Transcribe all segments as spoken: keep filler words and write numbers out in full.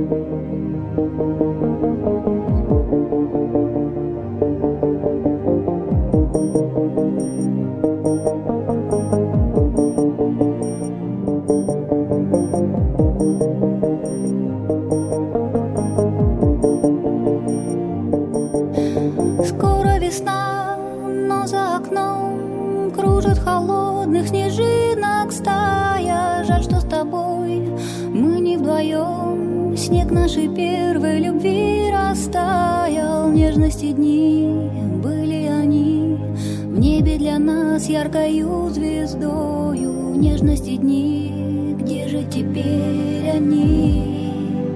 Скоро весна, но за окном кружит холодных снежинок стая. Жаль, что с тобой мы не вдвоем. Снег нашей первой любви растаял. Нежности дни были они в небе для нас яркою звездою. Нежности дни, где же теперь они?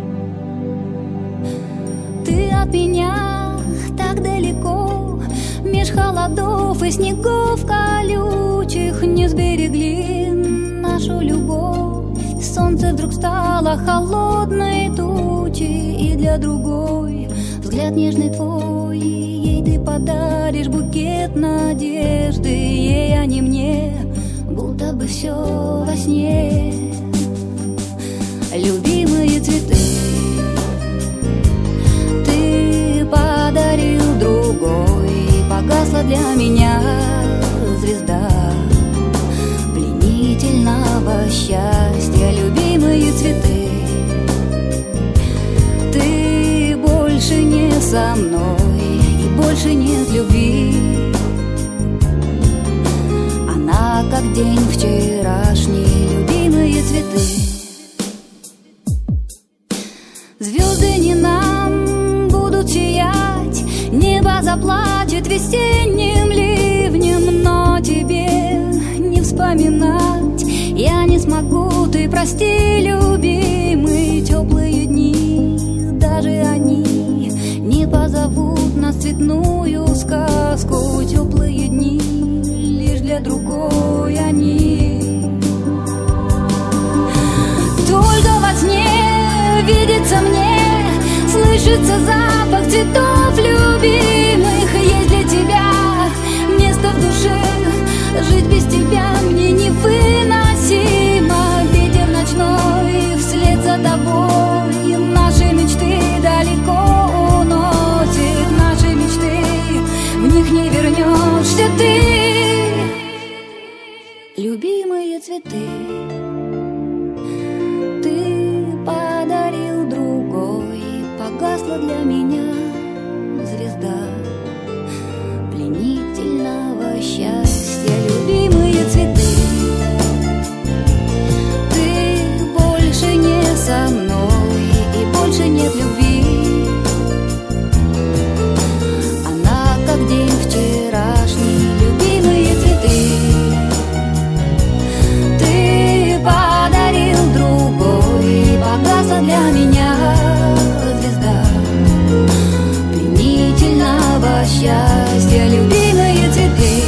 Ты от меня так далеко, меж холодов и снегов колючих. Не сберегли нашу любовь, солнце вдруг стало холодной тучей. И для другой взгляд нежный твой, ей ты подаришь букет надежды. Ей, а не мне, будто бы все во сне. Любимые цветы ты подарил другой, погасла для меня звезда пленительного счастья. Любимые цветы, ты больше не со мной, и больше нет любви. Она как день вчерашний. Любимые цветы, звезды не нам будут сиять, небо заплачет весенним ливнем, но тебе не вспоминать я не смогу. Ты прости, любимый, теплые дни, даже они не позовут нас в цветную сказку. Теплые дни лишь для другой они. Только во сне видится мне, слышится запах цветов любимых. Есть для тебя место в душе, жить без тебя мне невыносимо. Ветер ночной вслед за тобой наши мечты далеко уносит. Наши мечты, в них не вернешься ты. Любимые цветы ты подарил другой, погасла для меня звезда пленительного счастья. Любимые цветы, ты больше не со мной, и больше нет любви. Она как день вчерашний. Любимые цветы ты подарил другой, погасла для меня звезда пленительного счастья. Любимые цветы,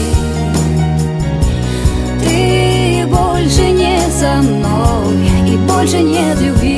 ты больше не со мной, и больше нет любви.